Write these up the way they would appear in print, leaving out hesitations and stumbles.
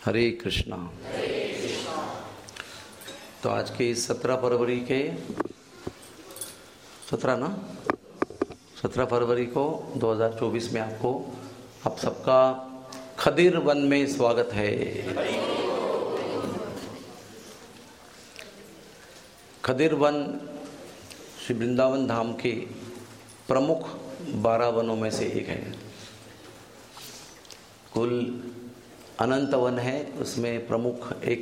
हरे कृष्णा। तो आज के इस 17 फरवरी के 17 फरवरी को 2024 में आपको आप सबका खदिर वन में स्वागत है। खदिर वन श्री वृंदावन धाम के प्रमुख 12 वनों में से एक है। कुल अनंत वन है, उसमें प्रमुख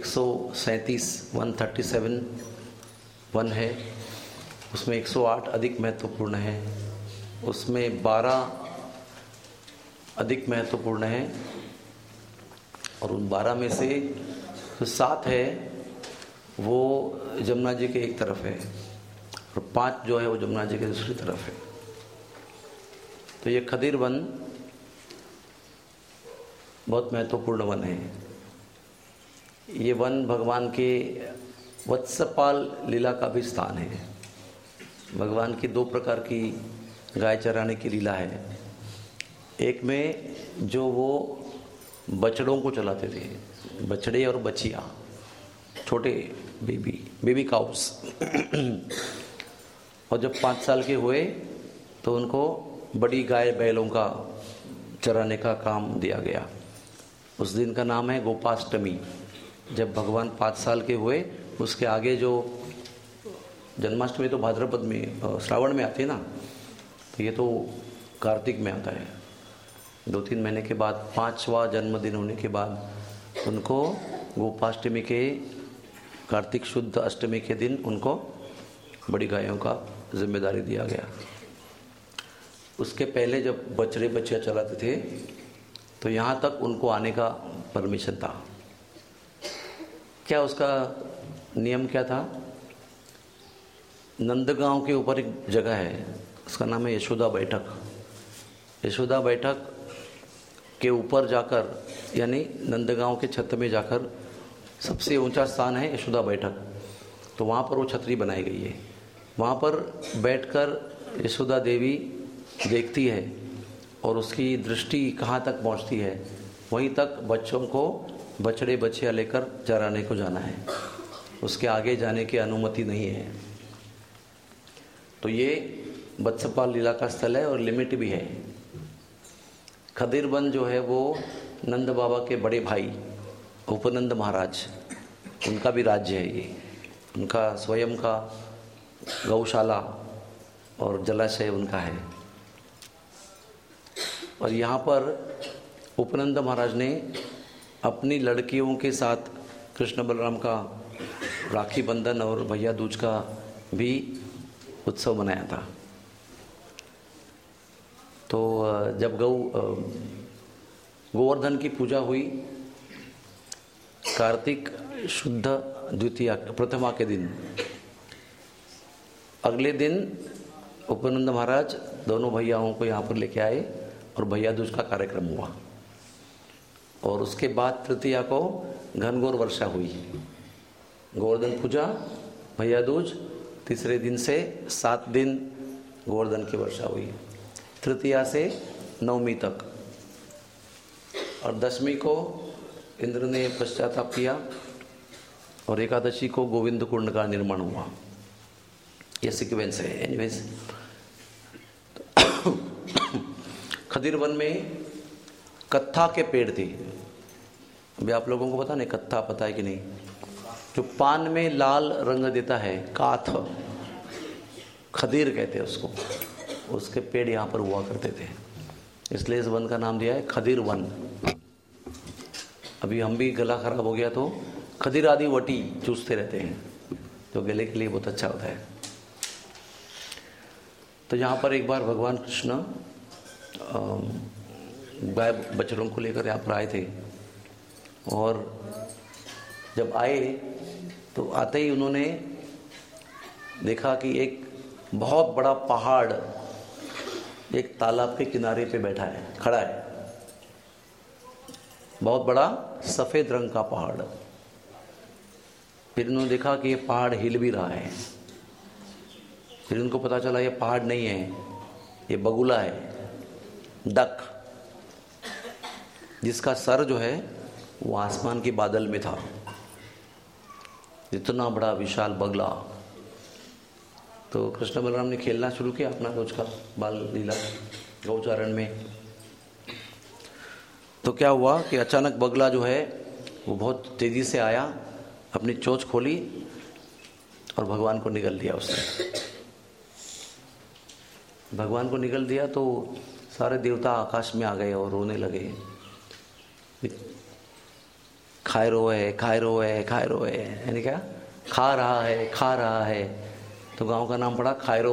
137 वन है, उसमें 108 अधिक महत्वपूर्ण है, उसमें 12 अधिक महत्वपूर्ण है और उन 12 में से जो 7 है वो जमुना जी के एक तरफ है और 5 जो है वो जमुना जी के दूसरी तरफ है। तो ये खदिर वन बहुत महत्वपूर्ण वन है। ये वन भगवान के वत्सपाल लीला का भी स्थान है। भगवान की 2 प्रकार की गाय चराने की लीला है। एक में जो वो बछड़ों को चलाते थे, बछड़े और बछिया, छोटे बेबी काउस और जब 5 साल के हुए तो उनको बड़ी गाय बैलों का चराने का काम दिया गया। उस दिन का नाम है गोपाष्टमी। जब भगवान 5 साल के हुए, उसके आगे जो जन्माष्टमी तो भाद्रपद में श्रावण में आती है ना, तो ये तो कार्तिक में आता है। 2-3 महीने के बाद 5वां जन्मदिन होने के बाद उनको गोपाष्टमी के कार्तिक शुद्ध अष्टमी के दिन उनको बड़ी गायों का जिम्मेदारी दिया गया। उसके पहले जब बछड़े बछिया चलाते थे तो यहाँ तक उनको आने का परमिशन था। क्या उसका नियम क्या था? नंदगांव के ऊपर एक जगह है, उसका नाम है यशोदा बैठक। यशोदा बैठक के ऊपर जाकर, यानी नंदगांव के छत में जाकर सबसे ऊंचा स्थान है यशोदा बैठक। तो वहाँ पर वो छतरी बनाई गई है। वहाँ पर बैठकर यशोदा देवी देखती है और उसकी दृष्टि कहाँ तक पहुँचती है, वहीं तक बच्चों को बछड़े बछिया लेकर चराने को जाना है। उसके आगे जाने की अनुमति नहीं है। तो ये वत्सपाल लीला का स्थल है और लिमिट भी है। खदिर वन जो है वो नंद बाबा के बड़े भाई उपनंद महाराज, उनका भी राज्य है ये। उनका स्वयं का गौशाला और जलाशय उनका है। और यहाँ पर उपनंद महाराज ने अपनी लड़कियों के साथ कृष्ण बलराम का राखी बंधन और भैया दूज का भी उत्सव मनाया था। तो जब गोवर्धन की पूजा हुई कार्तिक शुद्ध द्वितीया प्रथमा के दिन, अगले दिन उपनंद महाराज दोनों भैयाओं को यहाँ पर लेके आए और भैया दूज का कार्यक्रम हुआ। और उसके बाद तृतीया को घनघोर वर्षा हुई। गोवर्धन पूजा, भैया दूज, तीसरे दिन से 7 दिन गोवर्धन की वर्षा हुई, तृतीया से नवमी तक। और 10वीं को इंद्र ने पश्चाताप किया और एकादशी को गोविंद कुंड का निर्माण हुआ। यह सीक्वेंस है। एनीवेज, खदिर वन में कत्था के पेड़ थे। अभी आप लोगों को पता नहीं, कत्था पता है कि नहीं? जो पान में लाल रंग देता है, काथ, खदिर कहते हैं उसको। उसके पेड़ यहाँ पर हुआ करते थे, इसलिए इस वन का नाम दिया है खदिर वन। अभी हम भी गला खराब हो गया तो खदिर आदि वटी चूसते रहते हैं, जो गले के लिए बहुत अच्छा होता है। तो यहाँ पर एक बार भगवान कृष्ण गाय बछड़ों को लेकर यहाँ पर आए थे। और जब आए तो आते ही उन्होंने देखा कि एक बहुत बड़ा पहाड़ एक तालाब के किनारे पे बैठा है, खड़ा है। बहुत बड़ा सफ़ेद रंग का पहाड़। फिर उन्होंने देखा कि ये पहाड़ हिल भी रहा है। फिर उनको पता चला ये पहाड़ नहीं है, ये बगुला है, डक, जिसका सर जो है वो आसमान के बादल में था। इतना बड़ा विशाल बगला। तो कृष्ण बलराम ने खेलना शुरू किया अपना रोज का बाल लीला गौचारण में। तो क्या हुआ कि अचानक बगला जो है वो बहुत तेजी से आया, अपनी चोंच खोली और भगवान को निगल दिया उसने। भगवान को निगल दिया तो सारे देवता आकाश में आ गए और रोने लगे। खाए रो है, खाए रो है, खाए रो है, यानी क्या, खा रहा है, खा रहा है। तो गांव का नाम पड़ा खायरो।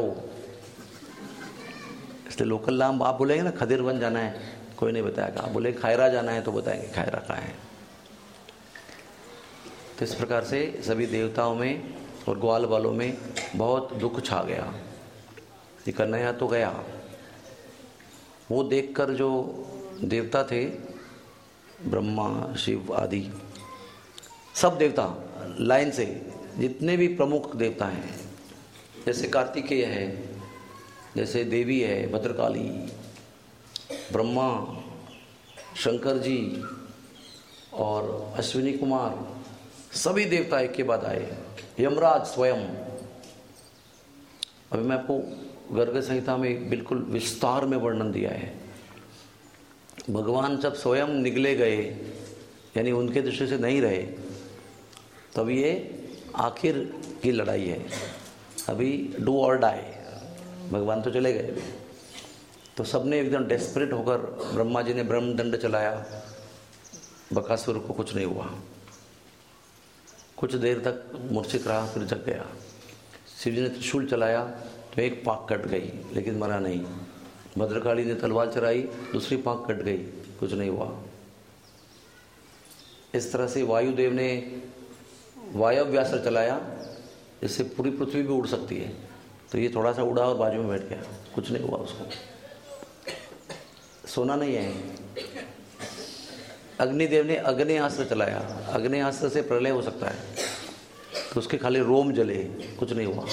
इसलिए लोकल नाम आप बोलेंगे ना, खदिरवन जाना है, कोई नहीं बताएगा। आप बोले खायरा जाना है तो बताएंगे खायरा कहाँ है। तो इस प्रकार से सभी देवताओं में और ग्वाल वालों में बहुत दुख छा गया। ये कन्हैया तो गया। वो देखकर जो देवता थे, ब्रह्मा शिव आदि सब देवता लाइन से, जितने भी प्रमुख देवता हैं, जैसे कार्तिकेय है, जैसे देवी है भद्रकाली, ब्रह्मा, शंकर जी और अश्विनी कुमार, सभी देवता एक के बाद आए। यमराज स्वयं। अभी मैं आपको गर्ग संहिता में बिल्कुल विस्तार में वर्णन दिया है। भगवान जब स्वयं निगले गए, यानी उनके दृष्टि से नहीं रहे, तब ये आखिर की लड़ाई है। अभी डू और डाई, भगवान तो चले गए। तो सबने एकदम डेस्परेट होकर, ब्रह्मा जी ने ब्रह्मदंड चलाया, बकासुर को कुछ नहीं हुआ। कुछ देर तक मूर्छित रहा, फिर जग गया। शिव जी ने त्रिशूल चलाया तो एक पाक कट गई, लेकिन मरा नहीं। भद्रकाली ने तलवार चलाई, दूसरी पाक कट गई, कुछ नहीं हुआ। इस तरह से वायुदेव ने वायव्यास्त्र चलाया, इससे पूरी पृथ्वी भी उड़ सकती है। तो ये थोड़ा सा उड़ा और बाजू में बैठ गया, कुछ नहीं हुआ उसको। सोना नहीं है। अग्निदेव ने अग्नेयास्त्र चलाया, अग्नेयास्त्र से प्रलय हो सकता है, तो उसके खाली रोम जले, कुछ नहीं हुआ।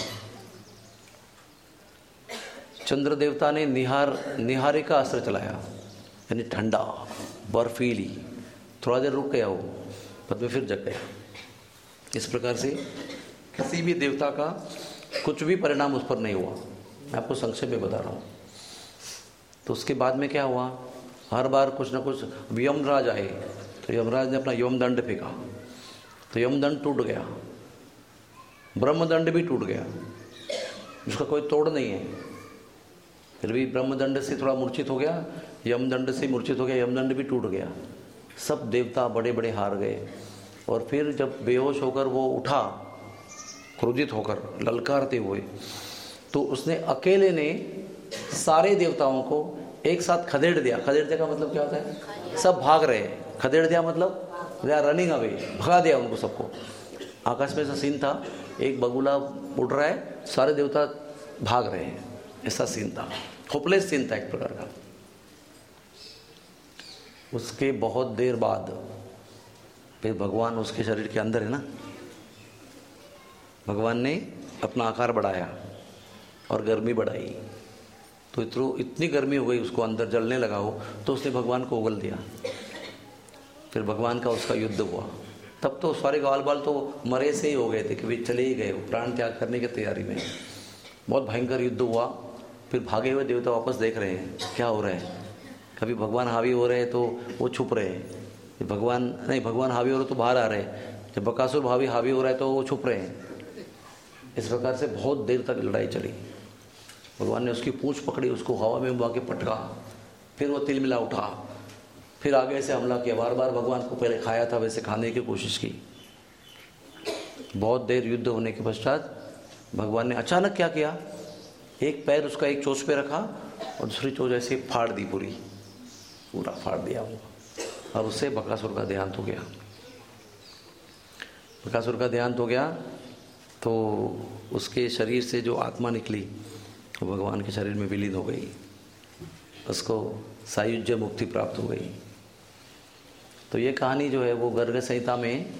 चंद्र देवता ने निहारिका अस्त्र चलाया, यानी ठंडा बर्फीली, थोड़ा देर रुक गया वो, बाद में फिर जग गया। इस प्रकार से किसी भी देवता का कुछ भी परिणाम उस पर नहीं हुआ। मैं आपको संक्षेप में बता रहा हूँ। तो उसके बाद में क्या हुआ, हर बार कुछ ना कुछ, यमराज आए तो यमराज ने अपना यमदंड फेंका, तो यमदंड टूट गया। ब्रह्मदंड भी टूट गया, उसका कोई तोड़ नहीं है। फिर भी ब्रह्मदंड से थोड़ा मूर्छित हो गया, यमदंड से मूर्छित हो गया, यमदंड भी टूट गया। सब देवता बड़े बड़े हार गए। और फिर जब बेहोश होकर वो उठा, क्रोधित होकर ललकारते हुए, तो उसने अकेले ने सारे देवताओं को एक साथ खदेड़ दिया। खदेड़ दिया का मतलब क्या होता है, सब भाग रहे हैं। खदेड़ दिया मतलब दे आर रनिंग अवे, भगा दिया उनको सबको। आकाश में ऐसा सीन था, एक बगुला उड़ रहा है, सारे देवता भाग रहे हैं, ऐसा सीन था। होपलेस सीन था एक प्रकार का। उसके बहुत देर बाद फिर भगवान उसके शरीर के अंदर है ना, भगवान ने अपना आकार बढ़ाया और गर्मी बढ़ाई, तो इतनी गर्मी हो गई उसको, अंदर जलने लगा हो, तो उसने भगवान को उगल दिया। फिर भगवान का उसका युद्ध हुआ। तब तो सारे ग्वाल बाल तो मरे से ही हो गए थे कि वे चले ही गए, प्राण त्याग करने की तैयारी में। बहुत भयंकर युद्ध हुआ। फिर भागे हुए देवता वापस देख रहे हैं क्या हो रहा है। कभी भगवान हावी हो रहे हैं तो वो छुप रहे हैं, भगवान हावी हो रहे तो बाहर आ रहे हैं, जब बकासुर हावी हो रहा है तो वो छुप रहे हैं। इस प्रकार से बहुत देर तक लड़ाई चली। भगवान ने उसकी पूंछ पकड़ी, उसको हवा में उड़ा के पटका, फिर वो तिलमिला उठा, फिर आगे से हमला किया। बार बार भगवान को पहले खाया था वैसे खाने की कोशिश की। बहुत देर युद्ध होने के पश्चात भगवान ने अचानक क्या किया, एक पैर उसका एक चोंच पे रखा और दूसरी चोंच ऐसे फाड़ दी, पूरा फाड़ दिया वो, और उससे बकासुर का देहांत हो गया। बकासुर का देहांत हो गया तो उसके शरीर से जो आत्मा निकली वो भगवान के शरीर में विलीन हो गई, उसको सायुज्य मुक्ति प्राप्त हो गई। तो ये कहानी जो है वो गर्ग संहिता में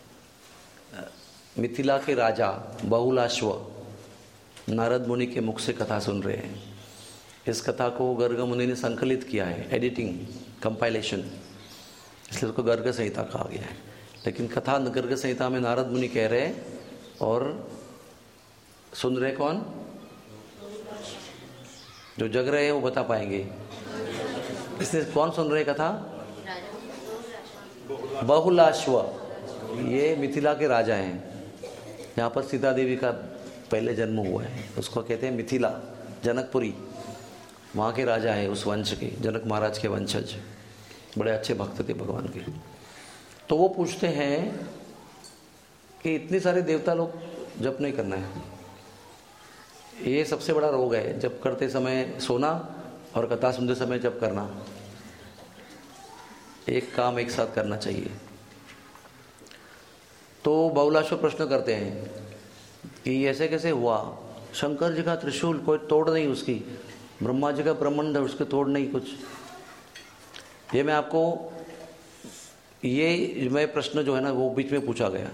मिथिला के राजा बहुलाश्व नारद मुनि के मुख से कथा सुन रहे हैं। इस कथा को गर्ग मुनि ने संकलित किया है, एडिटिंग, कंपाइलेशन, इसलिए उसको गर्ग संहिता कहा गया है। लेकिन कथा गर्ग संहिता में नारद मुनि कह रहे और सुन रहे कौन? जो जग रहे हैं वो बता पाएंगे। इसलिए कौन सुन रहे कथा? बहुलाश्व, ये मिथिला के राजा हैं। यहाँ पर सीता देवी का पहले जन्म हुआ है, उसको कहते हैं मिथिला, जनकपुरी, वहाँ के राजा है उस वंश के, जनक महाराज के वंशज, बड़े अच्छे भक्त थे भगवान के। तो वो पूछते हैं कि इतने सारे देवता लोग जप नहीं करना है, ये सबसे बड़ा रोग है, जप करते समय सोना और कथा सुनते समय जप करना, एक काम एक साथ करना चाहिए। तो बहुलाश्व प्रश्न करते हैं कि ऐसे कैसे हुआ? शंकर जी का त्रिशूल कोई तोड़ नहीं उसकी, ब्रह्मा जी का ब्रह्मांड उसके तोड़ नहीं कुछ। ये मैं आपको, ये मैं प्रश्न जो है ना वो बीच में पूछा गया।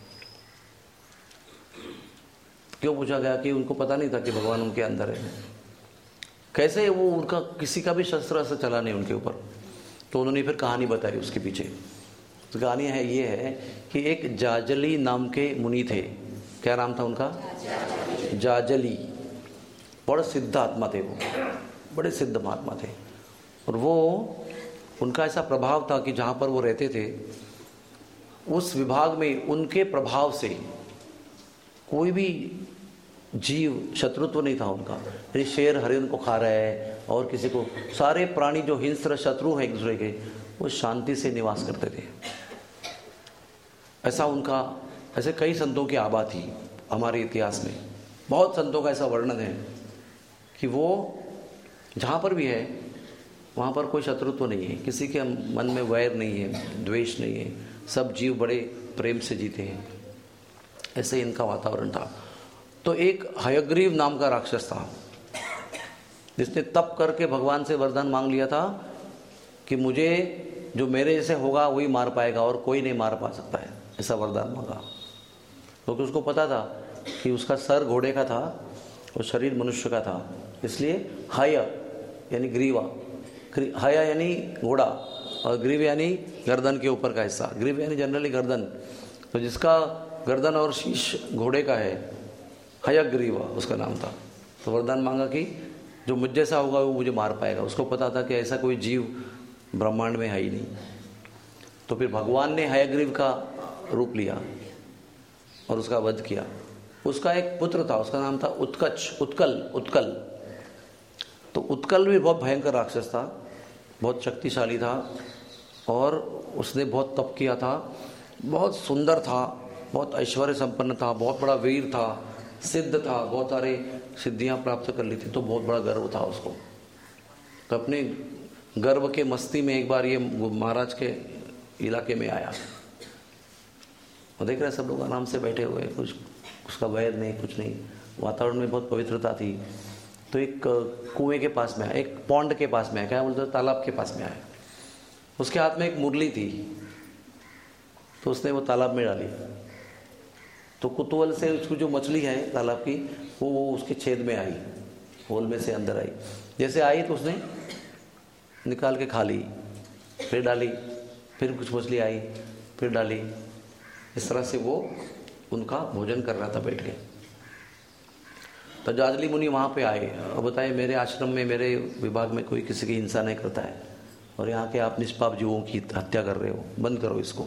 क्यों पूछा गया? कि उनको पता नहीं था कि भगवान उनके अंदर है। कैसे वो, उनका किसी का भी शस्त्र ऐसा चला नहीं उनके ऊपर। तो उन्होंने फिर कहानी बताई उसके पीछे। तो कहानी है ये है कि एक जाजली नाम के मुनि थे। क्या नाम था उनका? जाजली। बड़े सिद्ध आत्मा थे वो, बड़े सिद्ध महात्मा थे। और वो, उनका ऐसा प्रभाव था कि जहाँ पर वो रहते थे उस विभाग में उनके प्रभाव से कोई भी जीव शत्रुत्व नहीं था उनका। यदि शेर हरिण को खा रहा है और किसी को, सारे प्राणी जो हिंस्र शत्रु हैं एक दूसरे के, वो शांति से निवास करते थे। ऐसा उनका, ऐसे कई संतों की आभा थी हमारे इतिहास में। बहुत संतों का ऐसा वर्णन है कि वो जहाँ पर भी है वहाँ पर कोई शत्रुत्व नहीं है, किसी के मन में वैर नहीं है, द्वेष नहीं है, सब जीव बड़े प्रेम से जीते हैं। ऐसे इनका वातावरण था। तो एक हयग्रीव नाम का राक्षस था जिसने तप करके भगवान से वरदान मांग लिया था कि मुझे जो मेरे जैसे होगा वही मार पाएगा और कोई नहीं मार पा सकता है, ऐसा वरदान मांगा। क्योंकि उसको पता था कि उसका सर घोड़े का था और शरीर मनुष्य का था, इसलिए हय यानी ग्रीवा, हय यानी घोड़ा और ग्रीव यानी गर्दन के ऊपर का हिस्सा। ग्रीव यानी जनरली गर्दन, तो जिसका गर्दन और शीश घोड़े का है, हयग्रीवा उसका नाम था। तो वरदान मांगा कि जो मुझ जैसा होगा वो मुझे मार पाएगा। उसको पता था कि ऐसा कोई जीव ब्रह्मांड में है ही नहीं। तो फिर भगवान ने हयग्रीव का रूप लिया और उसका वध किया। उसका एक पुत्र था, उसका नाम था उत्कल। तो उत्कल भी बहुत भयंकर राक्षस था, बहुत शक्तिशाली था और उसने बहुत तप किया था, बहुत सुंदर था, बहुत ऐश्वर्य संपन्न था, बहुत बड़ा वीर था, सिद्ध था, बहुत सारे सिद्धियां प्राप्त कर ली थी। तो बहुत बड़ा गर्व था उसको। तो अपने गर्व के मस्ती में एक बार ये महाराज के इलाके में आया और देख रहे सब लोग आराम से बैठे हुए, कुछ उसका वैर नहीं, कुछ नहीं, वातावरण में बहुत पवित्रता थी। तो एक कुएं के पास में आया, एक पॉन्ड के पास में आया, क्या बोलते, तालाब के पास में आया। उसके हाथ में एक मुरली थी, तो उसने वो तालाब में डाली। तो कुतूहल से उसको जो मछली है तालाब की, वो उसके छेद में आई, होल में से अंदर आई। जैसे आई तो उसने निकाल के खा ली, फिर डाली, फिर कुछ मछली आई, फिर डाली। इस तरह से वो उनका भोजन कर रहा था बैठ के। तो जाजली मुनि वहाँ पे आए और बताए मेरे आश्रम में, मेरे विभाग में कोई किसी की हिंसा नहीं करता है और यहाँ के आप निष्पाप जीवों की हत्या कर रहे हो, बंद करो इसको।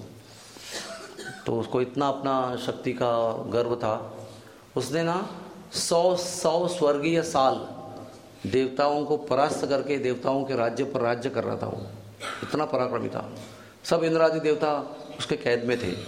तो उसको इतना अपना शक्ति का गर्व था, उसने ना 100 स्वर्गीय साल देवताओं को परास्त करके देवताओं के राज्य पर राज्य कर रहा था। वो इतना पराक्रमी था। सब इंद्रादि देवता उसके कैद में थे।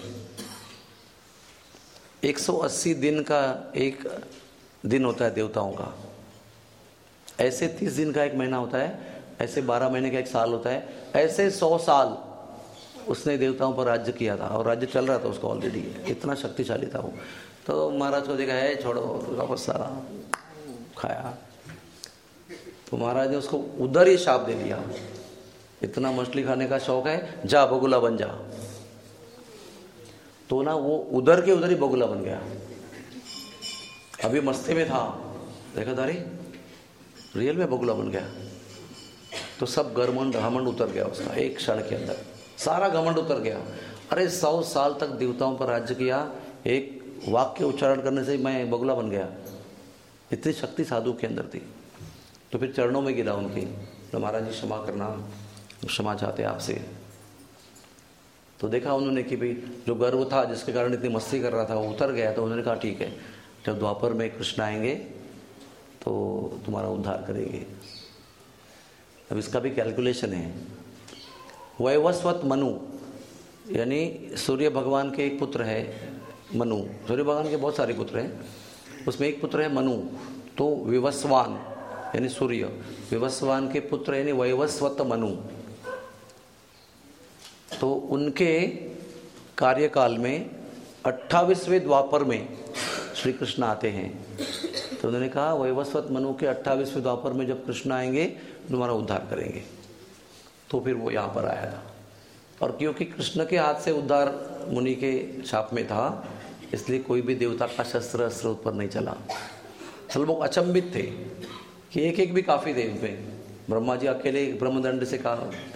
180 दिन का एक दिन होता है देवताओं का, ऐसे 30 दिन का एक महीना होता है, ऐसे 12 महीने का एक साल होता है, ऐसे 100 साल उसने देवताओं पर राज्य किया था और राज्य चल रहा था उसका ऑलरेडी। इतना शक्तिशाली था वो। तो महाराज को देखा है, छोड़ो, वापस सारा खाया। तो महाराज ने उसको उधर ही शाप दे दिया, इतना मछली खाने का शौक है, जा बगुला बन जा। तो ना वो उधर के उधर ही बगुला बन गया। अभी मस्ती में था, देखा था, रियल में बगुला बन गया। तो सब घमंड उतर गया उसका एक क्षण के अंदर, सारा घमंड उतर गया। अरे 100 साल तक देवताओं पर राज्य किया, एक वाक्य उच्चारण करने से मैं बगुला बन गया। इतनी शक्ति साधु के अंदर थी। तो फिर चरणों में गिरा उनके, तो महाराज जी क्षमा करना, क्षमा चाहते आपसे। तो देखा उन्होंने कि भाई जो गर्व था जिसके कारण इतनी मस्ती कर रहा था वो उतर गया। तो उन्होंने कहा ठीक है, जब द्वापर में कृष्ण आएंगे तो तुम्हारा उद्धार करेंगे। अब इसका भी कैलकुलेशन है। वैवस्वत मनु, यानी सूर्य भगवान के एक पुत्र है मनु। सूर्य भगवान के बहुत सारे पुत्र हैं, उसमें एक पुत्र है मनु। तो विवस्वान यानी सूर्य, विवस्वान के पुत्र यानी वैवस्वत मनु। तो उनके कार्यकाल में 28वें द्वापर में श्री कृष्ण आते हैं। तो उन्होंने कहा वैवस्वत मनु के 28वें द्वापर में जब कृष्ण आएंगे तुम्हारा उद्धार करेंगे। तो फिर वो यहाँ पर आया था। और क्योंकि कृष्ण के हाथ से उद्धार मुनि के छाप में था, इसलिए कोई भी देवता का शस्त्र अस्त्र ऊपर नहीं चला। सब लोग अचंभित थे कि एक एक भी काफ़ी थे उनमें। ब्रह्मा जी अकेले ब्रह्मदंड से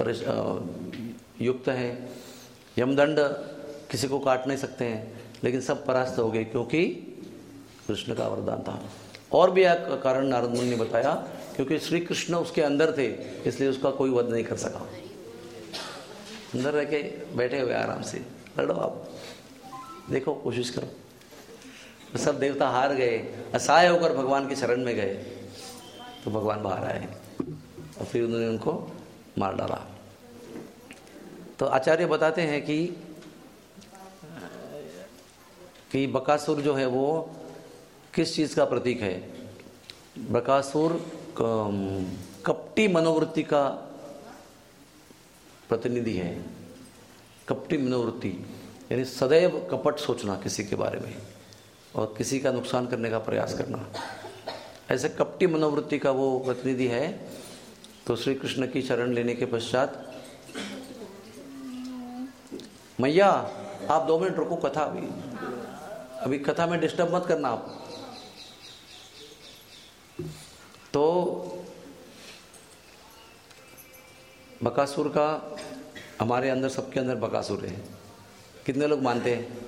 युक्त है, यमदंड किसी को काट नहीं सकते हैं, लेकिन सब परास्त हो गए क्योंकि कृष्ण का वरदान था। और भी एक कारण नारद मुनि ने बताया, क्योंकि श्री कृष्ण उसके अंदर थे इसलिए उसका कोई वध नहीं कर सका। अंदर रह के बैठे हुए आराम से, लड़ो आप, देखो कोशिश करो। तो सब देवता हार गए, असहाय होकर भगवान के शरण में गए। तो भगवान बाहर आए और फिर उन्होंने उनको मार डाला। तो आचार्य बताते हैं कि बकासुर जो है वो किस चीज़ का प्रतीक है। बकासुर कपटी मनोवृत्ति का प्रतिनिधि है। कपटी मनोवृत्ति यानी सदैव कपट सोचना किसी के बारे में और किसी का नुकसान करने का प्रयास करना, ऐसे कपटी मनोवृत्ति का वो प्रतिनिधि है। तो श्री कृष्ण की शरण लेने के पश्चात, मैया आप 2 मिनट रुको, कथा अभी कथा में डिस्टर्ब मत करना आप। तो बकासुर का, हमारे अंदर सबके अंदर बकासुर है। कितने लोग मानते हैं?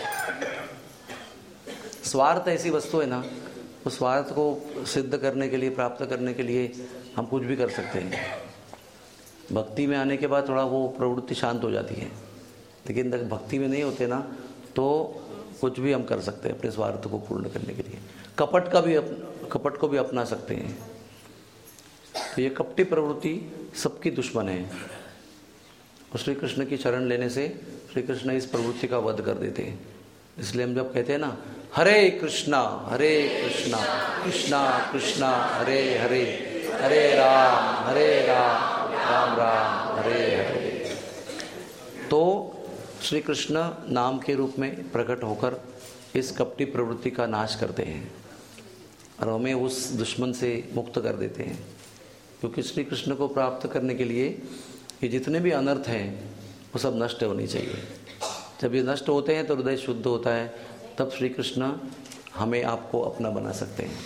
स्वार्थ ऐसी वस्तु है ना, उस स्वार्थ को सिद्ध करने के लिए, प्राप्त करने के लिए हम कुछ भी कर सकते हैं। भक्ति में आने के बाद थोड़ा वो प्रवृत्ति शांत हो जाती है, लेकिन जब भक्ति में नहीं होते ना तो कुछ भी हम कर सकते हैं अपने स्वार्थ को पूर्ण करने के लिए। कपट को भी अपना सकते हैं। तो ये कपटी प्रवृत्ति सबकी दुश्मन है। और श्री कृष्ण की शरण लेने से श्री कृष्ण इस प्रवृत्ति का वध कर देते हैं। इसलिए हम जब कहते हैं ना हरे कृष्णा कृष्णा कृष्णा हरे हरे, हरे राम राम राम हरे हरे, तो श्री कृष्ण नाम के रूप में प्रकट होकर इस कपटी प्रवृत्ति का नाश करते हैं और हमें उस दुश्मन से मुक्त कर देते हैं। क्योंकि श्री कृष्ण को प्राप्त करने के लिए ये जितने भी अनर्थ हैं वो सब नष्ट होनी चाहिए। जब ये नष्ट होते हैं तो हृदय शुद्ध होता है, तब श्री कृष्ण हमें आपको अपना बना सकते हैं।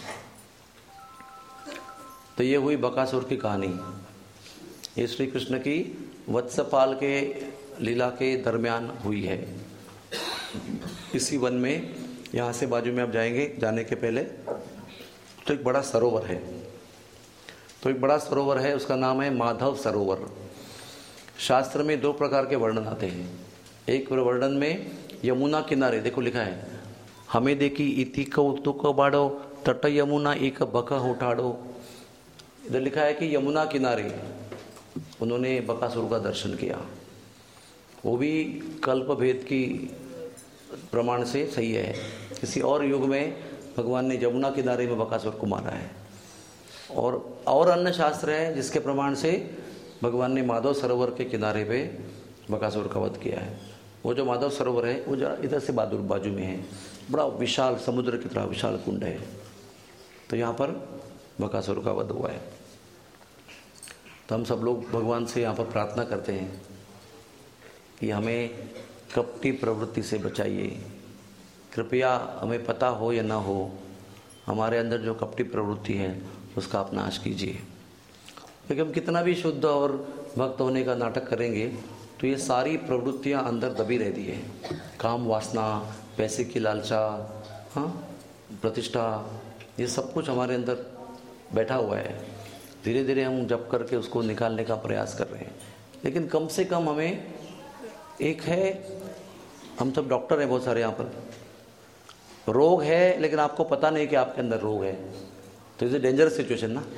तो ये हुई बकासुर की कहानी। ये श्री कृष्ण की वत्सपाल के लीला के दरमियान हुई है। इसी वन में, यहाँ से बाजू में आप जाएंगे, जाने के पहले तो एक बड़ा सरोवर है। तो एक बड़ा सरोवर है, उसका नाम है माधव सरोवर। शास्त्र में 2 प्रकार के वर्णन आते हैं। एक वर्णन में यमुना किनारे, देखो लिखा है, हमें देखी इति कौतुक बाड़ो तट यमुना एक बका उठाड़ो। इधर लिखा है कि यमुना किनारे उन्होंने बकासुर का दर्शन किया। वो भी कल्प भेद की प्रमाण से सही है। किसी और युग में भगवान ने यमुना किनारे में बकासुर को मारा है। और अन्य शास्त्र है जिसके प्रमाण से भगवान ने माधव सरोवर के किनारे पे बकासुर का वध किया है। वो जो माधव सरोवर है वो जरा इधर से बाजू में है, बड़ा विशाल, समुद्र की तरह विशाल कुंड है। तो यहाँ पर बकासुर का वध हुआ है। तो हम सब लोग भगवान से यहाँ पर प्रार्थना करते हैं कि हमें कपटी प्रवृत्ति से बचाइए। कृपया हमें पता हो या ना हो, हमारे अंदर जो कपटी प्रवृत्ति है उसका आप नाश कीजिए। क्योंकि हम कितना भी शुद्ध और भक्त होने का नाटक करेंगे तो ये सारी प्रवृत्तियां अंदर दबी रहती है। काम वासना, पैसे की लालसा, हाँ, प्रतिष्ठा, ये सब कुछ हमारे अंदर बैठा हुआ है। धीरे धीरे हम जप करके उसको निकालने का प्रयास कर रहे हैं। लेकिन कम से कम हमें एक है, हम सब डॉक्टर हैं बहुत सारे यहाँ पर, रोग है लेकिन आपको पता नहीं कि आपके अंदर रोग है, तो इज ए डेंजरस सिचुएशन ना।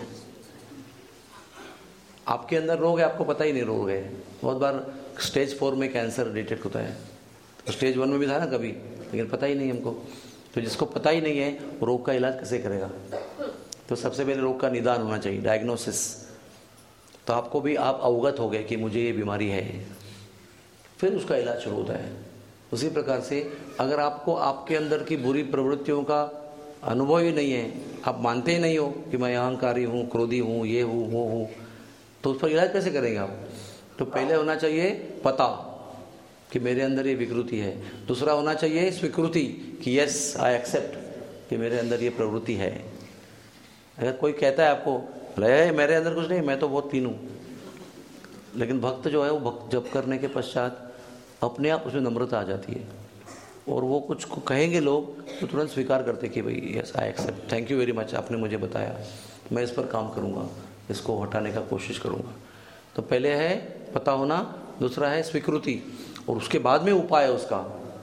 आपके अंदर रोग है, आपको पता ही नहीं रोग है। बहुत बार स्टेज 4 में कैंसर डिटेक्ट होता है, तो स्टेज 1 में भी था ना कभी, लेकिन पता ही नहीं हमको। तो जिसको पता ही नहीं है वो रोग का इलाज कैसे करेगा? तो सबसे पहले रोग का निदान होना चाहिए, डायग्नोसिस। तो आपको भी आप अवगत हो गए कि मुझे ये बीमारी है, फिर उसका इलाज शुरू होता है। उसी प्रकार से अगर आपको आपके अंदर की बुरी प्रवृत्तियों का अनुभव ही नहीं है, आप मानते ही नहीं हो कि मैं अहंकारी हूँ, क्रोधी हूँ, ये हूँ, वो हूँ, तो उस पर इलाज कैसे करेंगे आप? तो पहले होना चाहिए पता कि मेरे अंदर ये विकृति है। दूसरा होना चाहिए स्वीकृति कि यस आई एक्सेप्ट कि मेरे अंदर ये प्रवृत्ति है। अगर कोई कहता है आपको भले मेरे अंदर कुछ नहीं, मैं तो बहुत क्लीन हूँ, लेकिन भक्त जो है वो भक्त जप करने के पश्चात अपने आप उसमें नम्रता आ जाती है, और वो कुछ को कहेंगे लोग तो तुरंत स्वीकार करते कि भाई yes I accept, thank you very much, आपने मुझे बताया, मैं इस पर काम करूँगा, इसको हटाने का कोशिश करूँगा। तो पहले है पता होना, दूसरा है स्वीकृति, और उसके बाद में उपाय है उसका।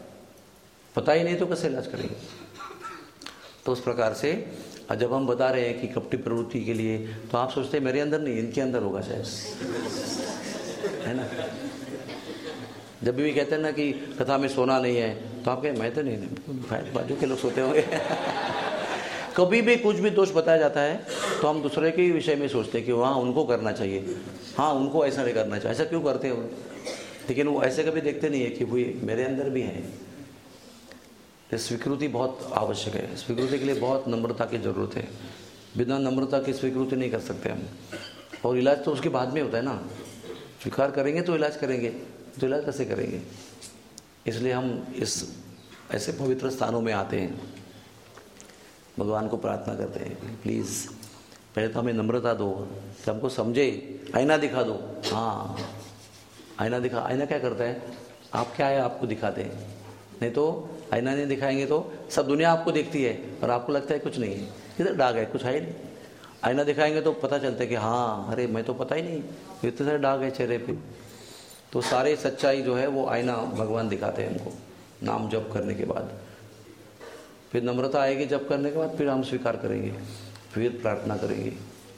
पता ही नहीं तो कैसे इलाज करेंगे? तो उस प्रकार से जब हम बता रहे हैं कि कपटी प्रवृत्ति के लिए, तो आप सोचते हैं मेरे अंदर नहीं, इनके अंदर होगा शायद, है ना। जब भी कहते हैं ना कि कथा में सोना नहीं है, तो आप कहें मैं तो नहीं, बाजू के लोग सोते होंगे। कभी भी कुछ भी दोष बताया जाता है तो हम दूसरे के विषय में सोचते हैं कि हाँ उनको करना चाहिए, हाँ उनको ऐसा नहीं करना चाहिए, ऐसा क्यों करते हो? लेकिन वो ऐसे कभी देखते नहीं है कि भाई मेरे अंदर भी है। स्वीकृति बहुत आवश्यक है। स्वीकृति के लिए बहुत नम्रता की जरूरत है। बिना नम्रता की स्वीकृति नहीं कर सकते हम। और इलाज तो उसके बाद में होता है ना। स्वीकार करेंगे तो इलाज करेंगे, तो इलाज कैसे करेंगे? इसलिए हम इस ऐसे पवित्र स्थानों में आते हैं, भगवान को प्रार्थना करते हैं प्लीज़ पहले तो हमें नम्रता दो, कि हमको समझे, आईना दिखा दो। हाँ आईना दिखा, आईना क्या करता है? आप क्या है आपको दिखाते हैं, नहीं तो आईना नहीं दिखाएंगे तो सब दुनिया आपको देखती है और आपको लगता है कुछ नहीं है, इधर दाग है, कुछ है ही नहीं। आईना दिखाएंगे तो पता चलता है कि हाँ अरे मैं तो पता ही नहीं, इतने सारे दाग है चेहरे पे। तो सारे सच्चाई जो है वो आईना भगवान दिखाते हैं हमको नाम जप करने के बाद। फिर नम्रता आएगी जप करने के बाद, फिर हम स्वीकार करेंगे, फिर प्रार्थना करेंगे।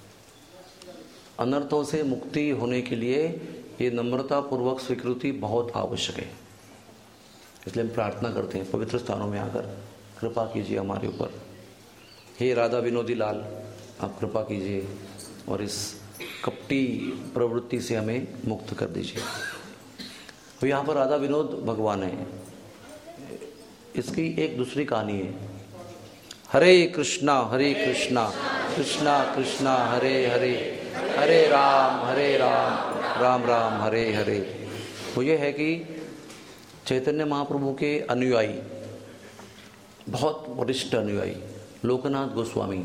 अनर्थों से मुक्ति होने के लिए ये नम्रता पूर्वक स्वीकृति बहुत आवश्यक है। इसलिए हम प्रार्थना करते हैं पवित्र स्थानों में आकर, कृपा कीजिए हमारे ऊपर, हे राधा विनोदी लाल आप कृपा कीजिए और इस कपटी प्रवृत्ति से हमें मुक्त कर दीजिए। तो यहाँ पर राधा विनोद भगवान है। इसकी एक दूसरी कहानी है, हरे कृष्णा कृष्णा कृष्णा हरे हरे, हरे राम राम राम हरे हरे। वो ये है कि चैतन्य महाप्रभु के अनुयायी, बहुत वरिष्ठ अनुयायी लोकनाथ गोस्वामी,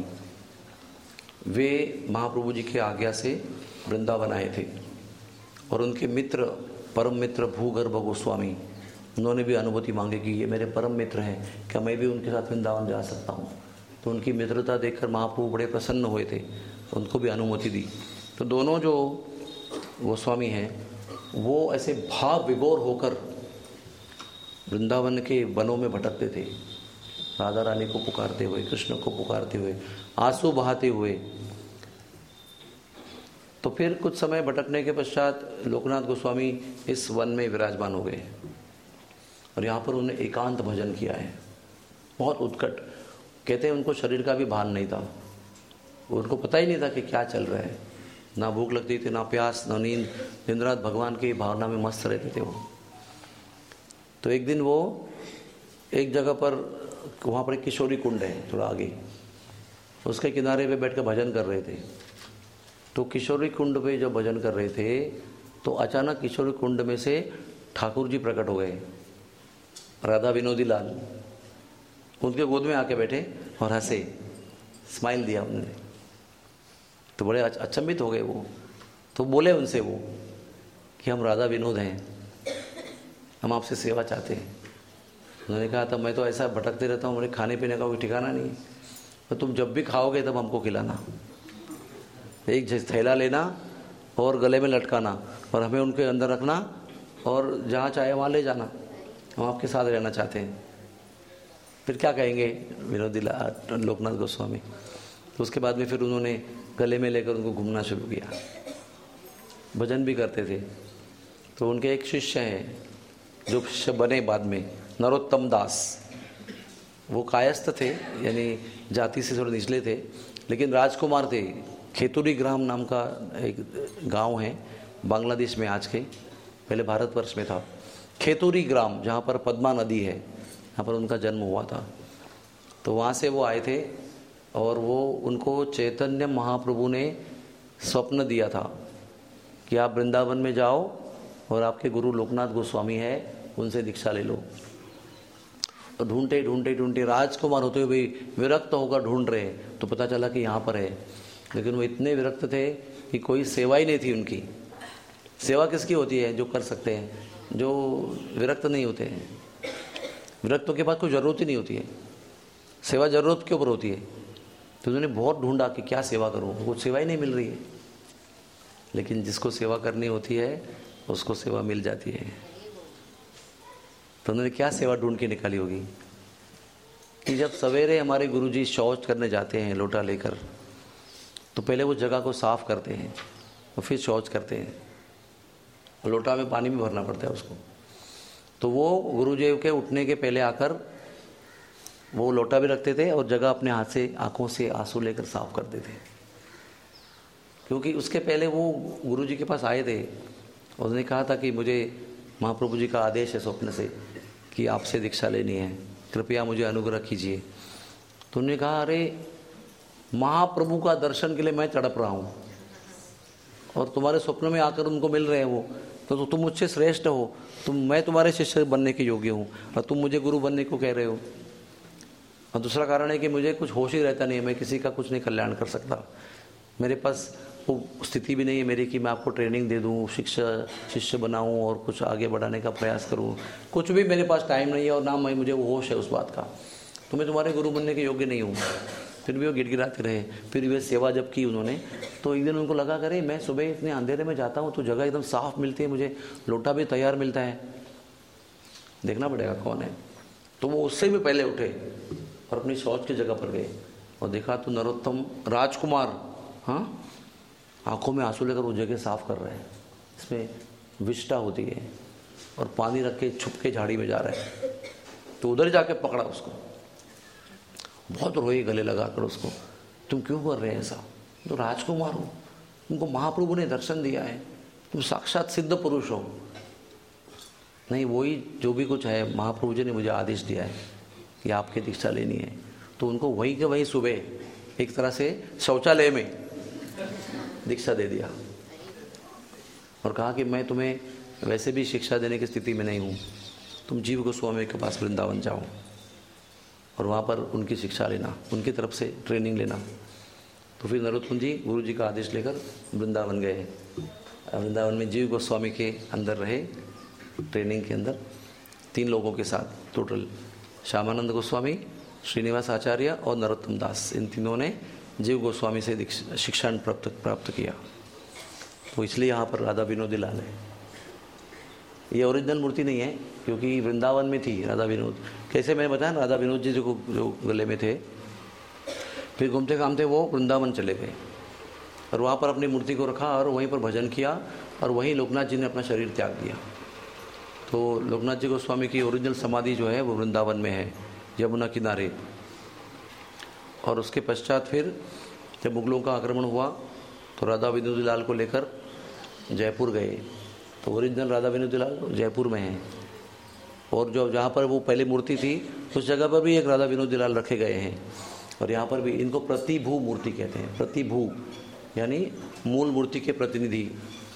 वे महाप्रभु जी की आज्ञा से वृंदावन आए थे। और उनके मित्र, परम मित्र भूगर्भ गोस्वामी, उन्होंने भी अनुमति मांगी कि ये मेरे परम मित्र हैं, क्या मैं भी उनके साथ वृंदावन जा सकता हूँ? तो उनकी मित्रता देखकर महाप्रभु बड़े प्रसन्न हुए थे, उनको भी अनुमति दी। तो दोनों जो गोस्वामी हैं वो ऐसे भाव विभोर होकर वृंदावन के वनों में भटकते थे, राधा रानी को पुकारते हुए, कृष्ण को पुकारते हुए, आंसू बहाते हुए। तो फिर कुछ समय भटकने के पश्चात लोकनाथ गोस्वामी इस वन में विराजमान हो गए और यहाँ पर उन्होंने एकांत भजन किया है, बहुत उत्कट। कहते हैं उनको शरीर का भी भान नहीं था, उनको पता ही नहीं था कि क्या चल रहा है, ना भूख लगती थी, ना प्यास, ना नींद, दिन रात भगवान की भावना में मस्त रहते थे वो। तो एक दिन वो एक जगह पर, वहाँ पर एक किशोरी कुंड है थोड़ा आगे, उसके किनारे पे बैठकर भजन कर रहे थे। तो किशोरी कुंड पे जब भजन कर रहे थे तो अचानक किशोरी कुंड में से ठाकुर जी प्रकट हो गए, राधा विनोदी लाल। उनके गोद में आके बैठे और हंसे, स्माइल दिया उन्होंने। तो बड़े अचंभित हो गए वो। तो बोले उनसे वो कि हम राधा विनोद हैं, हम आपसे सेवा चाहते हैं। उन्होंने कहा था मैं तो ऐसा भटकते रहता हूँ, मुझे खाने पीने का कोई ठिकाना नहीं है, तो तुम जब भी खाओगे तब हमको खिलाना, एक थैला लेना और गले में लटकाना और हमें उनके अंदर रखना और जहाँ चाहे वहाँ ले जाना, हम आपके साथ रहना चाहते हैं। फिर क्या कहेंगे विनोदी लोकनाथ गोस्वामी। तो उसके बाद में फिर उन्होंने गले में लेकर उनको घूमना शुरू किया, भजन भी करते थे। तो उनके एक शिष्य हैं जो शिष्य बने बाद में, नरोत्तम दास, वो कायस्थ थे, यानी जाति से थोड़े निचले थे, लेकिन राजकुमार थे। खेतुरी ग्राम नाम का एक गांव है बांग्लादेश में, आज के, पहले भारतवर्ष में था। खेतुरी ग्राम, जहाँ पर पद्मा नदी है, यहाँ पर उनका जन्म हुआ था। तो वहाँ से वो आए थे और वो उनको चैतन्य महाप्रभु ने स्वप्न दिया था कि आप वृंदावन में जाओ और आपके गुरु लोकनाथ गोस्वामी है, उनसे दीक्षा ले लो। तो ढूंढते ढूंढते ढूंढते राजकुमार होते हुए भी विरक्त होकर ढूंढ रहे, तो पता चला कि यहाँ पर है। लेकिन वो इतने विरक्त थे कि कोई सेवा ही नहीं थी उनकी। सेवा किसकी होती है? जो कर सकते हैं, जो विरक्त नहीं होते हैं। विरक्तों के पास कोई ज़रूरत ही नहीं होती है, सेवा ज़रूरत के ऊपर होती है। तो उन्होंने बहुत ढूंढा कि क्या सेवा करूं, कुछ सेवा ही नहीं मिल रही है। लेकिन जिसको सेवा करनी होती है उसको सेवा मिल जाती है। तो उन्होंने क्या सेवा ढूंढ के निकाली होगी कि जब सवेरे हमारे गुरुजी शौच करने जाते हैं लोटा लेकर, तो पहले वो जगह को साफ करते हैं और फिर शौच करते हैं। लोटा में पानी भी भरना पड़ता है उसको। तो वो गुरुजी के उठने के पहले आकर वो लोटा भी रखते थे और जगह अपने हाथ से आंखों से आंसू लेकर साफ करते थे, क्योंकि उसके पहले वो गुरुजी के पास आए थे। उन्होंने कहा था कि मुझे महाप्रभु जी का आदेश है स्वप्न से कि आपसे दीक्षा लेनी है, कृपया मुझे अनुग्रह कीजिए। तो उन्होंने कहा, अरे महाप्रभु का दर्शन के लिए मैं तड़प रहा हूँ और तुम्हारे स्वप्न में आकर उनको मिल रहे हैं वो, तो तुम मुझसे श्रेष्ठ हो, मैं तुम्हारे शिष्य बनने के योग्य हूँ और तुम मुझे गुरु बनने को कह रहे हो। और दूसरा कारण है कि मुझे कुछ होश ही रहता नहीं है, मैं किसी का कुछ नहीं कल्याण कर सकता। मेरे पास वो स्थिति भी नहीं है मेरी कि मैं आपको ट्रेनिंग दे दूँ, शिष्य बनाऊँ और कुछ आगे बढ़ाने का प्रयास करूँ। कुछ भी मेरे पास टाइम नहीं है और ना मुझे वो होश है उस बात का। तो मैं तुम्हारे गुरु बनने के योग्य नहीं हूँ। फिर भी वो गिड़गिड़ाते रहे। फिर वे सेवा जब की उन्होंने, तो एक दिन उनको लगा, करे मैं सुबह इतने अंधेरे में जाता हूँ तो जगह एकदम साफ मिलती है, मुझे लोटा भी तैयार मिलता है, देखना पड़ेगा कौन है। तो वो उससे भी पहले उठे और अपनी शौच की जगह पर गए और देखा तो नरोत्तम राजकुमार, हाँ, आंखों में आंसू लेकर वो जगह साफ कर रहे हैं। इसमें विष्ठा होती है और पानी रख के छुप के झाड़ी में जा रहे हैं। तो उधर जाके पकड़ा उसको, बहुत रोए गले लगाकर उसको, तुम क्यों कर रहे हैं ऐसा? तो राजकुमार हो, तुमको महाप्रभु ने दर्शन दिया है, तुम साक्षात सिद्ध पुरुष हो। नहीं, वही जो भी कुछ है महाप्रभु जी ने मुझे आदेश दिया है कि आपकी दीक्षा लेनी है। तो उनको वहीं के वहीं सुबह एक तरह से शौचालय में दीक्षा दे दिया और कहा कि मैं तुम्हें वैसे भी शिक्षा देने की स्थिति में नहीं हूँ, तुम जीव गोस्वामी के पास वृंदावन जाओ और वहाँ पर उनकी शिक्षा लेना, उनकी तरफ से ट्रेनिंग लेना। तो फिर नरोत्तम जी गुरु जी का आदेश लेकर वृंदावन गए। वृंदावन में जीव गोस्वामी के अंदर रहे, ट्रेनिंग के अंदर 3 लोगों के साथ टोटल, श्यामानंद गोस्वामी, श्रीनिवास आचार्य और नरोत्तम दास, इन तीनों ने जीव गोस्वामी से शिक्षण प्राप्त किया। तो इसलिए यहाँ पर राधा विनोदी लाल है। ये ओरिजिनल मूर्ति नहीं है, क्योंकि वृंदावन में थी राधा विनोद। कैसे मैंने बताया ना, राधा विनोद जी जो गले में थे, फिर घूमते घामते वो वृंदावन चले गए और वहाँ पर अपनी मूर्ति को रखा और वहीं पर भजन किया और वहीं लोकनाथ जी ने अपना शरीर त्याग दिया। तो लोकनाथ जी गोस्वामी की ओरिजिनल समाधि जो है वो वृंदावन में है, यमुना किनारे। और उसके पश्चात फिर जब मुगलों का आक्रमण हुआ तो राधा विनोदी लाल को लेकर जयपुर गए। तो ओरिजिनल राधा विनोदी लाल जयपुर में है और जो जहाँ पर वो पहले मूर्ति थी उस जगह पर भी एक राधा विनोदी लाल रखे गए हैं। और यहाँ पर भी इनको प्रतिभू मूर्ति कहते हैं। प्रतिभू यानी मूल मूर्ति के प्रतिनिधि,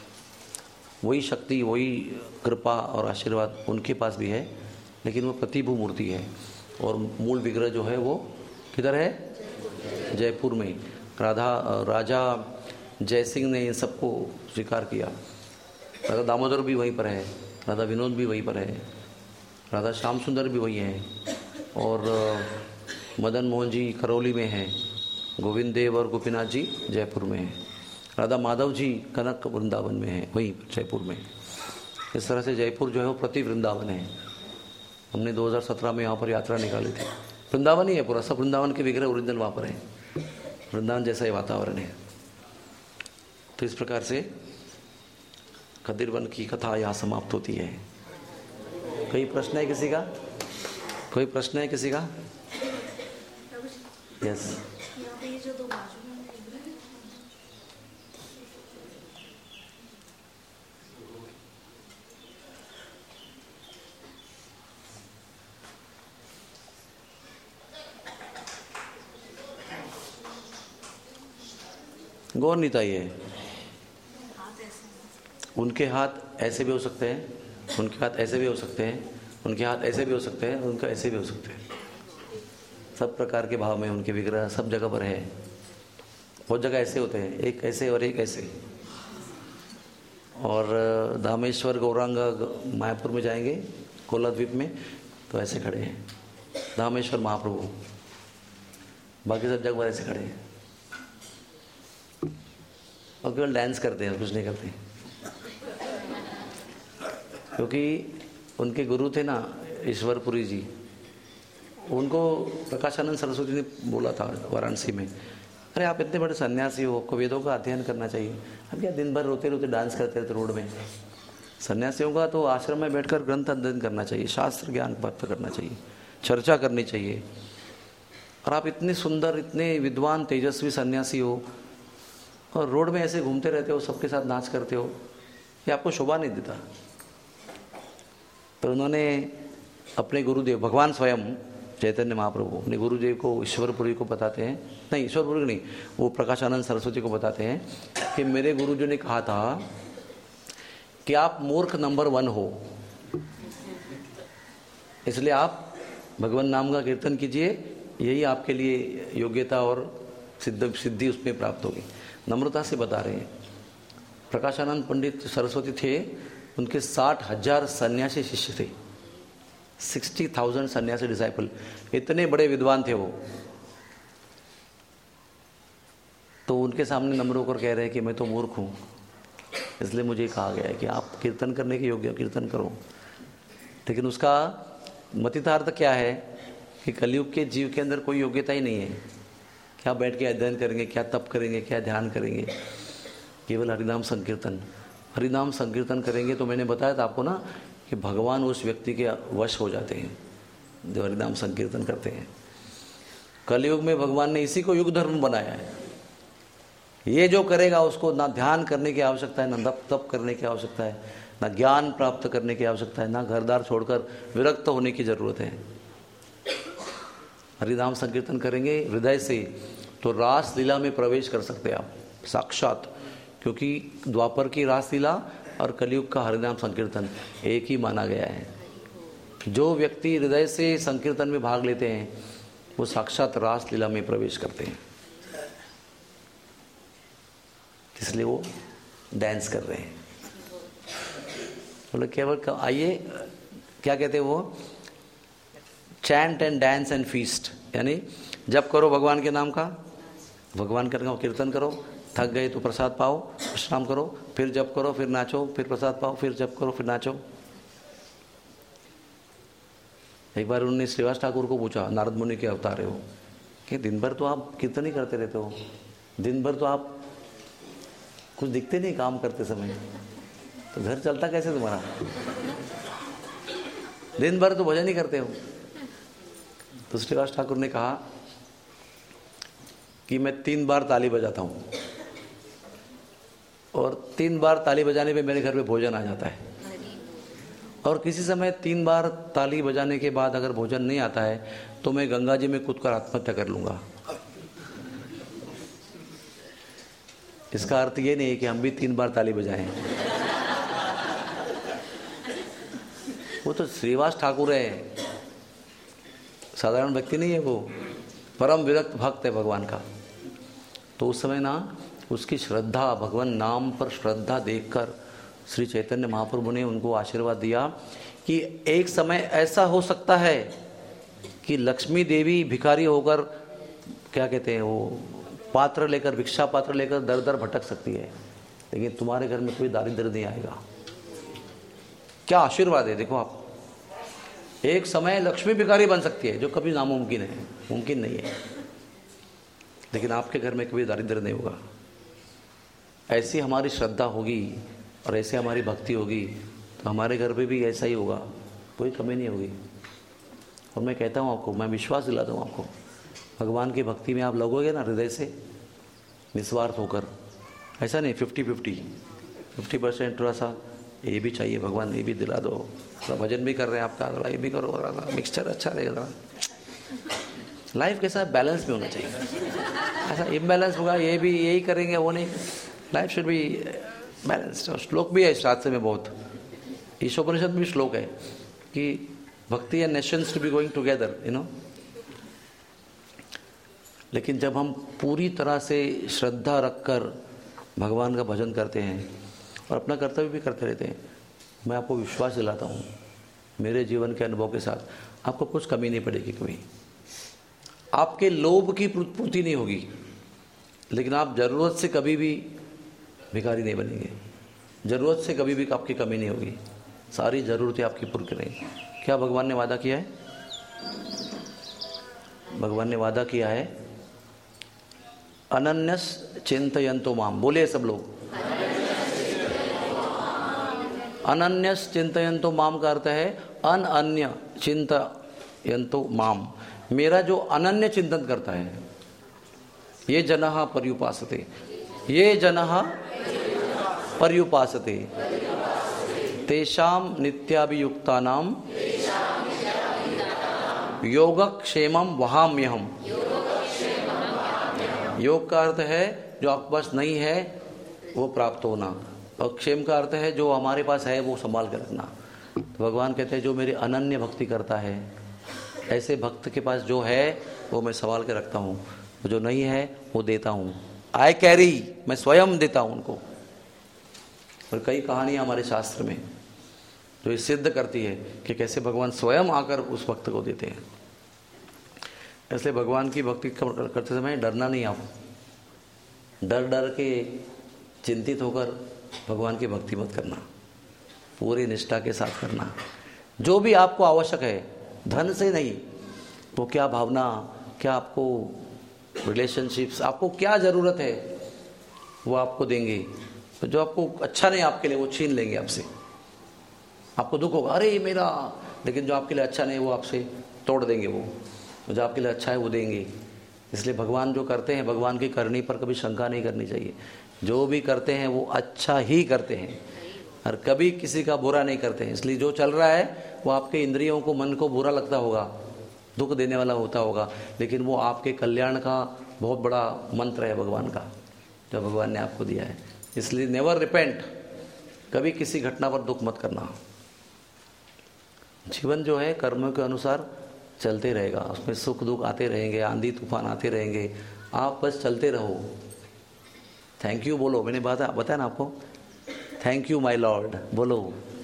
वही शक्ति, वही कृपा और आशीर्वाद उनके पास भी है, लेकिन वो प्रतिभू मूर्ति है। और मूल विग्रह जो है वो किधर है? जयपुर में। राजा जयसिंह ने इन सबको स्वीकार किया। राजा दामोदर भी वहीं पर है। राधा विनोद भी वहीं पर है, राधा श्याम सुंदर भी वही है, और मदन मोहन जी करौली में हैं, गोविंद देव और गोपीनाथ जी जयपुर में हैं, राधा माधव जी कनक वृंदावन में हैं, वहीं जयपुर में। इस तरह से जयपुर जो है वो प्रति वृंदावन है। हमने 2017 में यहाँ पर यात्रा निकाली थी। वृंदावन ही है पूरा, सब वृंदावन के विग्रह ओरिजिनल वहाँ पर है, वृंदावन जैसा ही वातावरण है। तो इस प्रकार से कबीरवन की कथा यहाँ समाप्त होती है। कोई प्रश्न है किसी का? कोई प्रश्न है किसी का? यस। गौर निताई है। उनके हाथ ऐसे भी हो सकते हैं, उनके हाथ ऐसे भी हो सकते हैं, उनके हाथ ऐसे भी हो सकते हैं, उनका ऐसे भी हो सकते हैं। सब प्रकार के भाव में उनके विग्रह सब जगह पर है। बहुत जगह ऐसे होते हैं, एक ऐसे और एक ऐसे। और धामेश्वर गौरांग मायापुर में जाएंगे, कोलाद्वीप में, तो ऐसे खड़े हैं धामेश्वर महाप्रभु। बाकी सब जगह पर ऐसे खड़े हैं और केवल डांस करते हैं, कुछ नहीं करते। क्योंकि उनके गुरु थे ना ईश्वरपुरी जी, उनको प्रकाशानंद सरस्वती ने बोला था वाराणसी में, अरे आप इतने बड़े सन्यासी हो, आपको वेदों का अध्ययन करना चाहिए, अब क्या दिन भर रोते रोते डांस करते रहते रोड में। सन्यासियों का तो आश्रम में बैठकर ग्रंथ अध्ययन करना चाहिए, शास्त्र ज्ञान प्राप्त करना चाहिए, चर्चा करनी चाहिए। और आप इतने सुंदर, इतने विद्वान तेजस्वी सन्यासी हो और रोड में ऐसे घूमते रहते हो, सबके साथ नाच करते हो, ये आपको शोभा नहीं देता। तो उन्होंने अपने गुरुदेव भगवान स्वयं चैतन्य महाप्रभु अपने गुरुदेव को ईश्वरपुरी को बताते हैं, नहीं ईश्वरपुरी नहीं, वो प्रकाशानंद सरस्वती को बताते हैं कि मेरे गुरुजी ने कहा था कि आप मूर्ख नंबर 1 हो, इसलिए आप भगवान नाम का कीर्तन कीजिए, यही आपके लिए योग्यता और सिद्धि उसमें प्राप्त होगी। नम्रता से बता रहे हैं। प्रकाशानंद पंडित सरस्वती थे, उनके 60,000 सन्यासी शिष्य थे, 60,000 सन्यासी डिसाइपल, इतने बड़े विद्वान थे वो। तो उनके सामने नम्र होकर कह रहे हैं कि मैं तो मूर्ख हूँ, इसलिए मुझे कहा गया है कि आप कीर्तन करने के योग्य कीर्तन करो। लेकिन उसका मतितार्थ क्या है कि कलयुग के जीव के अंदर कोई योग्यता ही नहीं है। क्या बैठ के अध्ययन करेंगे, क्या तप करेंगे, क्या ध्यान करेंगे, केवल हरिनाम संकीर्तन। हरिनाम संकीर्तन करेंगे तो मैंने बताया था आपको ना कि भगवान उस व्यक्ति के वश हो जाते हैं जो हरिनाम संकीर्तन करते हैं। कलयुग में भगवान ने इसी को युग धर्म बनाया है। ये जो करेगा उसको ना ध्यान करने की आवश्यकता है, ना तप करने की आवश्यकता है, ना ज्ञान प्राप्त करने की आवश्यकता है, ना घरदार छोड़कर विरक्त होने की जरूरत है। हरिनाम संकीर्तन करेंगे हृदय से तो रास लीला में प्रवेश कर सकते हैं आप साक्षात, क्योंकि द्वापर की रास लीला और कलयुग का हरिनाम संकीर्तन एक ही माना गया है। जो व्यक्ति हृदय से संकीर्तन में भाग लेते हैं वो साक्षात रास लीला में प्रवेश करते हैं, इसलिए वो डांस कर रहे हैं। बोले केवल आइए, क्या कहते हैं वो, chant and dance and feast, यानी जब करो भगवान के नाम का, भगवान का नाम कीर्तन करो, थक गए तो प्रसाद पाओ, विश्राम करो, फिर जप करो, फिर नाचो, फिर प्रसाद पाओ, फिर जप करो, फिर नाचो। एक बार उन्होंने श्रीवास ठाकुर को पूछा, नारद मुनि के अवतार हो, कि दिन भर तो आप कीर्तन ही करते रहते हो, दिन भर तो आप कुछ दिखते नहीं काम करते समय, तो घर चलता कैसे तुम्हारा? दिन भर तो भजन ही करते हो। तो श्रीवास ठाकुर ने कहा कि मैं 3 बार ताली बजाता हूँ और 3 बार ताली बजाने पे मेरे घर में भोजन आ जाता है, और किसी समय 3 बार ताली बजाने के बाद अगर भोजन नहीं आता है तो मैं गंगा जी में कूदकर आत्महत्या कर लूँगा। इसका अर्थ ये नहीं है कि हम भी 3 बार ताली बजाएं। वो तो श्रीवास ठाकुर है, साधारण व्यक्ति नहीं है, वो परम विरक्त भक्त है भगवान का। तो उस समय ना उसकी श्रद्धा, भगवान नाम पर श्रद्धा देखकर श्री चैतन्य महाप्रभु ने उनको आशीर्वाद दिया कि एक समय ऐसा हो सकता है कि लक्ष्मी देवी भिखारी होकर, क्या कहते हैं वो, पात्र लेकर, भिक्षा पात्र लेकर दर दर भटक सकती है, लेकिन तुम्हारे घर में कोई दारिद्र्य नहीं आएगा। क्या आशीर्वाद है, देखो आप। एक समय लक्ष्मी भिखारी बन सकती है, जो कभी नामुमकिन है, मुमकिन नहीं है, लेकिन आपके घर में कभी दारिद्र्य नहीं होगा। ऐसी हमारी श्रद्धा होगी और ऐसे हमारी भक्ति होगी तो हमारे घर पे भी ऐसा ही होगा, कोई कमी नहीं होगी। और मैं कहता हूँ आपको, मैं विश्वास दिलाता हूँ आपको, भगवान की भक्ति में आप लगोगे ना हृदय से, निस्वार्थ होकर, ऐसा नहीं 50% थोड़ा सा ये भी चाहिए भगवान, ये भी दिला दो, थोड़ा भजन भी कर रहे हैं आपका, थोड़ा ये भी करो, थोड़ा मिक्सचर अच्छा रहेगा। लाइफ के साथ बैलेंस भी होना चाहिए। ऐसा इम्बैलेंस होगा, ये भी यही करेंगे वो नहीं, लाइफ शुड बी बैलेंस्ड। श्लोक भी है शास्त्र में बहुत, ईशोपनिषद में भी श्लोक है कि bhakti and nations to be going together, you know. लेकिन जब हम पूरी तरह से श्रद्धा रखकर भगवान का भजन करते हैं और अपना कर्तव्य भी करते रहते हैं, मैं आपको विश्वास दिलाता हूँ, मेरे जीवन के अनुभव के साथ, आपको कुछ कमी नहीं पड़ेगी कभी। आपके लोभ की पूर्ति नहीं होगी, लेकिन आप ज़रूरत से कभी भी भिखारी नहीं बनेंगे, ज़रूरत से कभी भी आपकी कमी नहीं होगी, सारी ज़रूरतें आपकी पूरी करेंगे। क्या भगवान ने वादा किया है? भगवान ने वादा किया है, अनन्यस चिंतयन्तो माम। बोले सब लोग, अनन्यस चिंतयन्तो माम का अर्थ है अनन्य चिंतयन्तो माम। मेरा जो अनन्य चिंतन करता है, ये जनः पर्युपासते, ये जनः पर्युपासते तेषाम नित्याभियुक्तानाम योगक्षेमम वहाम्यहम्। योग का अर्थ है जो आपके पास नहीं है वो प्राप्त होना, और क्षेम का अर्थ है जो हमारे पास है वो संभाल कर रखना। तो भगवान कहते हैं जो मेरी अनन्य भक्ति करता है, ऐसे भक्त के पास जो है वो मैं संभाल के रखता हूँ, जो नहीं है वो देता हूँ। आई कैरी, मैं स्वयं देता हूँ उनको। और कई कहानियाँ हमारे शास्त्र में जो ये सिद्ध करती है कि कैसे भगवान स्वयं आकर उस भक्त को देते हैं। इसलिए भगवान की भक्ति करते समय डरना नहीं, आप डर डर के चिंतित होकर भगवान की भक्ति मत करना, पूरी निष्ठा के साथ करना। जो भी आपको आवश्यक है, धन से नहीं, वो क्या भावना, क्या आपको रिलेशनशिप्स, आपको क्या ज़रूरत है वो आपको देंगे। तो जो आपको अच्छा नहीं आपके लिए वो छीन लेंगे आपसे, आपको दुख होगा, अरे ये मेरा, लेकिन जो आपके लिए अच्छा नहीं वो आपसे तोड़ देंगे, वो जो आपके लिए अच्छा है वो देंगे। इसलिए भगवान जो करते हैं, भगवान की करनी पर कभी शंका नहीं करनी चाहिए। जो भी करते हैं वो अच्छा ही करते हैं और कभी किसी का बुरा नहीं करते हैं। इसलिए जो चल रहा है वो आपके इंद्रियों को, मन को बुरा लगता होगा, दुख देने वाला होता होगा, लेकिन वो आपके कल्याण का बहुत बड़ा मंत्र है भगवान का, जो भगवान ने आपको दिया है। इसलिए नेवर रिपेंट, कभी किसी घटना पर दुख मत करना। जीवन जो है कर्मों के अनुसार चलते रहेगा, उसमें सुख दुख आते रहेंगे, आंधी तूफान आते रहेंगे, आप बस चलते रहो। थैंक यू बोलो, मैंने बताया ना आपको, थैंक यू माय लॉर्ड बोलो,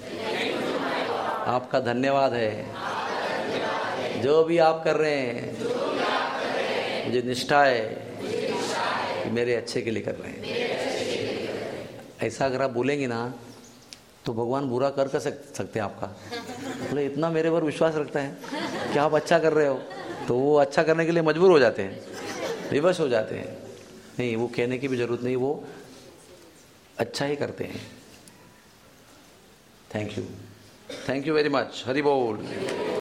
आपका धन्यवाद है जो भी आप कर रहे हैं, मुझे निष्ठा है कि मेरे अच्छे के लिए कर रहे हैं। ऐसा अगर आप बोलेंगे ना तो भगवान बुरा कर सकते हैं आपका। बोले इतना मेरे पर विश्वास रखता है कि आप अच्छा कर रहे हो, तो वो अच्छा करने के लिए मजबूर हो जाते हैं, विवश हो जाते हैं। नहीं, वो कहने की भी जरूरत नहीं, वो अच्छा ही करते हैं। Thank you very much. Hari बोल।